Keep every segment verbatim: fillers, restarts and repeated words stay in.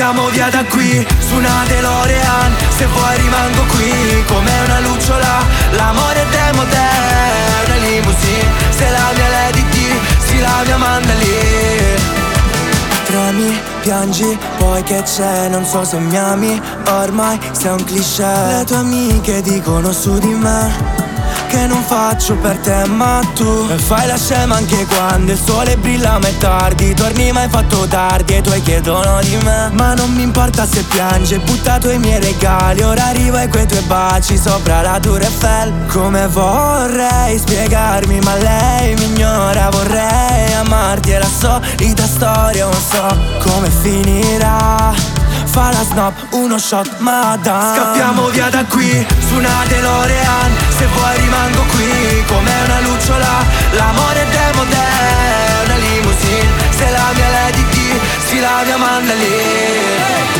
Scappiamo via da qui, su una DeLorean. Se vuoi rimango qui, come una lucciola. L'amore è demodè, una limousine. Se la mia Lady D, sì la mia Mandalì. Tremi, piangi, poi che c'è, non so se mi ami. Ormai sei un cliché. Le tue amiche dicono su di me che non faccio per te, ma tu fai la scema anche quando il sole brilla ma è tardi. Torni ma hai fatto tardi e i tuoi chiedono di me. Ma non mi importa se piangi, hai buttato i miei regali. Ora arrivo ai quei tuoi baci sopra la Tour Eiffel. Come vorrei spiegarmi ma lei mi ignora. Vorrei amarti, è la solita storia, non so come finirà. Fa la snob, uno shot, madame. Scappiamo via da qui, su una DeLorean. Se vuoi rimango qui, come una lucciola. L'amore è demodè, una limousine. Se la mia Lady D, sì la mia Mandalì.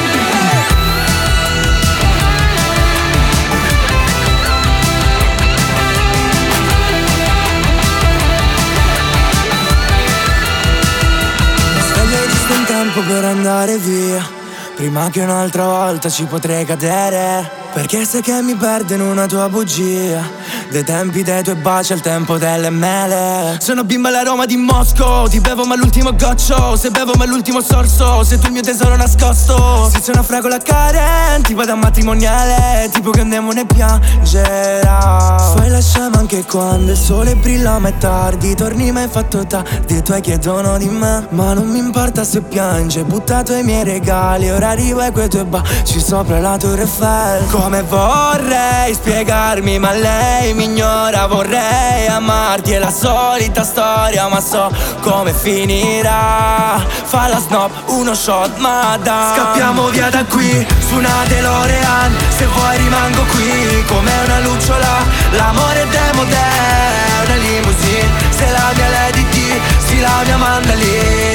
Sveglio giusto in tempo per andare via, prima che un'altra volta ci potrei cadere. Perché sai che mi perdo in una tua bugia, dei tempi dei tuoi baci al tempo delle mele. Sono bimba all'aroma di Mosco, ti bevo ma l'ultimo goccio. Se bevo ma l'ultimo sorso, sei tu il mio tesoro nascosto. Se c'è una fragola carente, vado a matrimoniale, tipo che un demone piangerà. Fai la scema anche quando il sole brilla ma è tardi. Torni ma hai fatto tardi, i tuoi chiedono di me. Ma non mi importa se piangi, hai buttato i miei regali. Ora arrivo ai quei tuoi baci sopra la Tour Eiffel. Come vorrei spiegarmi ma lei mi ignora. Vorrei amarti, è la solita storia, ma so come finirà. Fa la snob, uno shot, madame. Scappiamo via da qui, su una DeLorean. Se vuoi rimango qui, come una lucciola. L'amore è demodè, una limousine. Se la mia Lady D, sì la mia Mandalì.